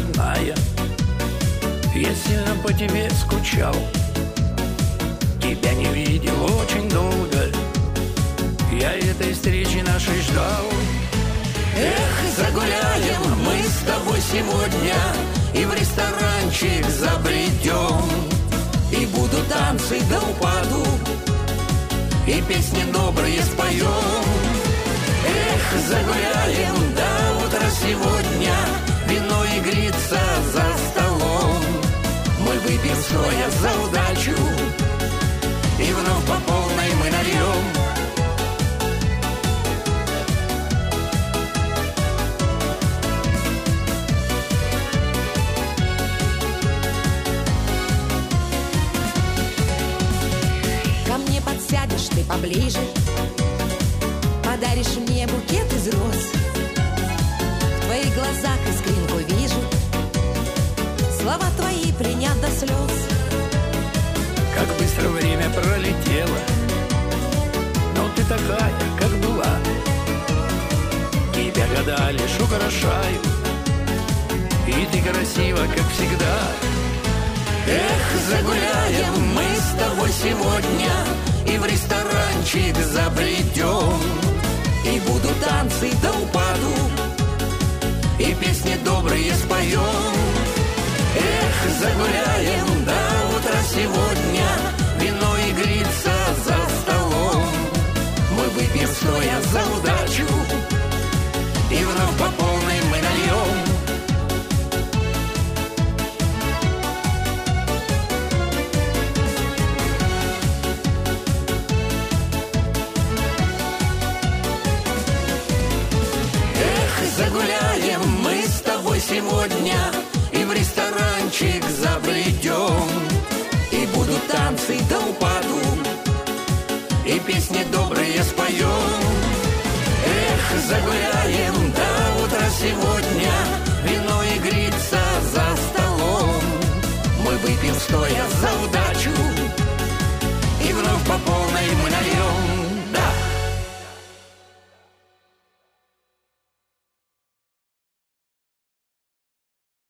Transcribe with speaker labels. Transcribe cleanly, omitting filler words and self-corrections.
Speaker 1: родная, я сильно по тебе скучал. Тебя не видел очень долго, я этой встречи нашей ждал. Эх, загуляем мы с тобой сегодня, и в ресторанчик забредем, и будут танцы до упаду, и песни добрые споем. Эх, загуляем до утра сегодня, вино игрится за столом. Мы выпьем стоя за удачу, и вновь по полной мы нальем.
Speaker 2: Ко мне подсядешь ты поближе, подаришь мне букет из роз. В твоих глазах искринку вижу, слова твои пленят до слез.
Speaker 1: Как быстро время пролетело, но ты такая, как была. Тебя года лишь украшают, и ты красива, как всегда. Эх, загуляем мы с тобой сегодня, и в ресторанчик забредем, и будут танцы до упаду, и песни добрые споем. Эх, загуляем до утра сегодня, вино игрится за столом. Мы выпьем стоя за удачу, и вновь по полной мы нальем. Загуляем мы с тобой сегодня, и в ресторанчик забредем, и будут танцы до упаду, и песни добрые споем. Эх, загуляем